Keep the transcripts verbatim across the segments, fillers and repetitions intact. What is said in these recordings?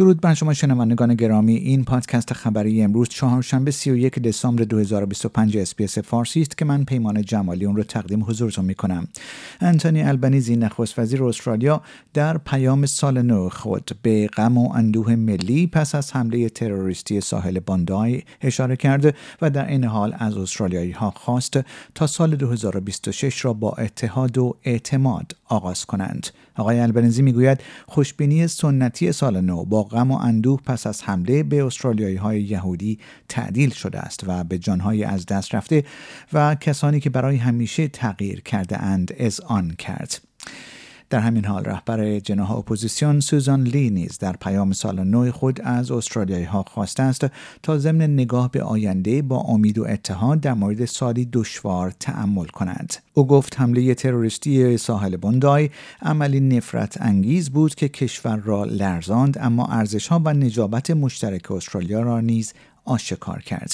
درود بر شما شنوندگان گرامی. این پادکست خبری امروز چهارشنبه سی و یک دسامبر دو هزار و بیست و پنج اس‌بی‌اس فارسی است که من پیمان جمالی اون رو تقدیم حضورتون میکنم. انتونی البنیزی نخست وزیر استرالیا در پیام سال نو خود به غم و اندوه ملی پس از حمله تروریستی ساحل باندای اشاره کرده و در این حال از استرالیایی ها خواست تا سال دو هزار و بیست و شش را با اتحاد و اعتماد آغاز کنند. آقای البنیزی میگوید خوشبینی سنتی سال نو با غم و اندوه پس از حمله به استرالیایی های یهودی تعدیل شده است و به جانهای از دست رفته و کسانی که برای همیشه تغییر کرده اند اذعان کرد. در همین حال رهبر جناح اپوزیسیون سوزان لی نیز در پیام سال نو خود از استرالیایی ها خواسته است تا ضمن نگاه به آینده با امید و اتحاد در مورد سالی دشوار تأمل کنند. او گفت حمله تروریستی ساحل باندای عملی نفرت انگیز بود که کشور را لرزاند، اما ارزش‌ها و نجابت مشترک استرالیا را نیز آشکار کرد.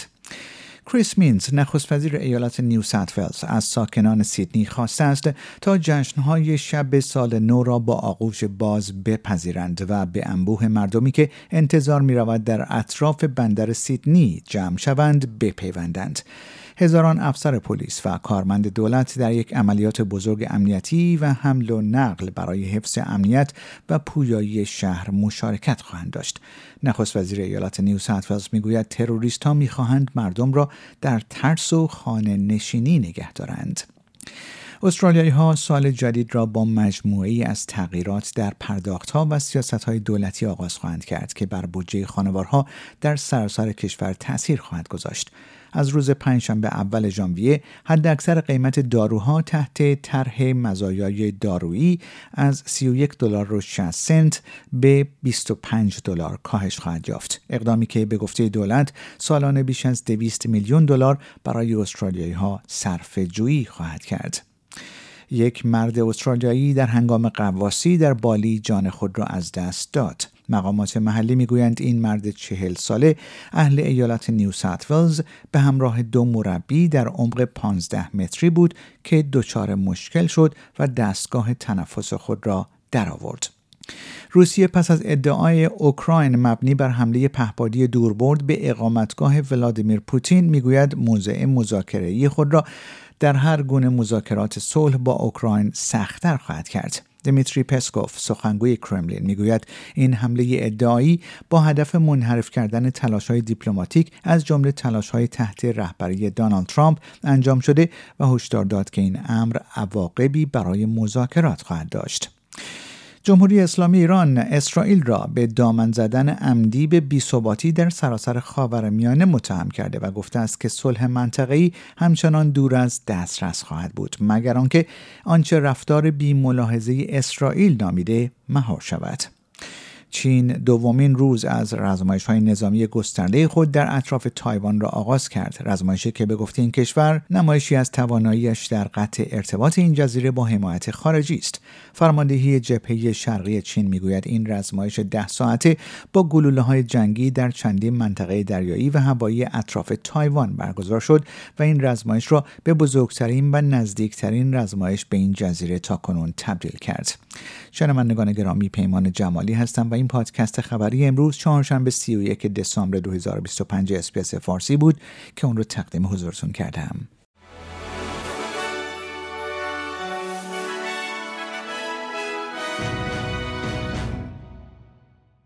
کریس مینز نخست وزیر ایالت نیو ساوت ولز از ساکنان سیدنی خواسته است تا جشن‌های شب سال نو را با آغوش باز بپذیرند و به انبوه مردمی که انتظار می‌رود در اطراف بندر سیدنی جمع شوند بپیوندند. هزاران افسر پلیس و کارمند دولت در یک عملیات بزرگ امنیتی و حمل و نقل برای حفظ امنیت و پویایی شهر مشارکت خواهند داشت. نخست وزیر ایالت نیو ساوت ولز میگوید تروریست‌ها می‌خواهند مردم را در ترس و خانه نشینی نگه دارند. استرالیایی ها سال جدید را با مجموعه‌ای از تغییرات در پرداخت‌ها و سیاست‌های دولتی آغاز خواهند کرد که بر بودجه خانوارها در سراسر کشور تأثیر خواهد گذاشت. از روز پنجشنبه اول ژانویه حداکثر قیمت داروها تحت طرح مزایای دارویی از سی و یک دلار و شصت سنت به بیست و پنج دلار کاهش خواهد یافت. اقدامی که به گفته دولت سالانه بیش از دویست میلیون دلار برای استرالیایی ها صرفه‌جویی خواهد کرد. یک مرد استرالیایی در هنگام غواصی در بالی جان خود را از دست داد. مقامات محلی میگویند این مرد چهل ساله اهل ایالت نیو ساوت ولز به همراه دو مربی در عمق پانزده متری بود که دچار مشکل شد و دستگاه تنفس خود را درآورد. روسیه پس از ادعای اوکراین مبنی بر حمله پهپادی دوربرد به اقامتگاه ولادیمیر پوتین میگوید موضع مذاکره‌ای خود را در هر گونه مذاکرات صلح با اوکراین سخت‌تر خواهد کرد. دمیتری پسکوف سخنگوی کرملین میگوید این حمله ادعایی با هدف منحرف کردن تلاش‌های دیپلماتیک از جمله تلاش‌های تحت رهبری دونالد ترامپ انجام شده و هشدار داد که این امر عواقبی برای مذاکرات خواهد داشت. جمهوری اسلامی ایران اسرائیل را به دامن زدن عمدی به بی‌ثباتی در سراسر خاورمیانه متهم کرده و گفته است که صلح منطقه‌ای همچنان دور از دسترس خواهد بود مگر آنکه آنچه رفتار بی‌ملاحظه اسرائیل نامیده مهار شود. چین دومین روز از رزمایش‌های نظامی گسترده خود در اطراف تایوان را آغاز کرد. رزمایشی که به گفته این کشور نمایشی از توانایی‌اش در قطع ارتباط این جزیره با حمایت خارجی است. فرماندهی جبهه شرقی چین میگوید این رزمایش ده ساعته با گلوله‌های جنگی در چندین منطقه دریایی و هوایی اطراف تایوان برگزار شد و این رزمایش را به بزرگترین و نزدیکترین رزمایش به این جزیره تاکنون تبدیل کرد. شنوندگان گرامی، پیمان جمالی هستم و این پادکست خبری امروز چهارشنبه سی و یک دسامبر دو هزار و بیست و پنج اس‌بی‌اس فارسی بود که اون رو تقدیم حضورتون کردم.